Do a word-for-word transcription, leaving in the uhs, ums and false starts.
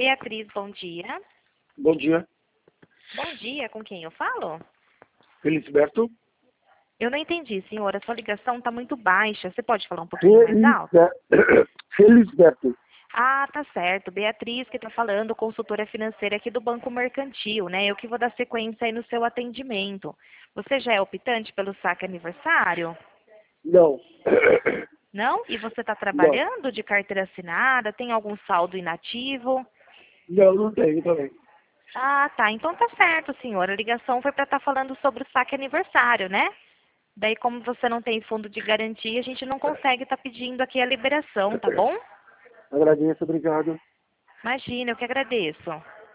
Beatriz, bom dia. Bom dia. Bom dia, com quem eu falo? Felisberto. Eu não entendi, senhora. Sua ligação está muito baixa. Você pode falar um pouquinho mais alto? Felisber- Felisberto. Ah, tá certo. Beatriz que está falando, consultora financeira aqui do Banco Mercantil, né? Eu que vou dar sequência aí no seu atendimento. Você já é optante pelo saque aniversário? Não. Não? E você está Não. trabalhando de carteira assinada? Tem algum saldo inativo? Não, não tenho também. Ah, tá. Então tá certo, senhora. A ligação foi para estar falando sobre o saque aniversário, né? Daí, como você não tem fundo de garantia, a gente não consegue estar pedindo aqui a liberação, tá bom? Agradeço, obrigado. Imagina, eu que agradeço.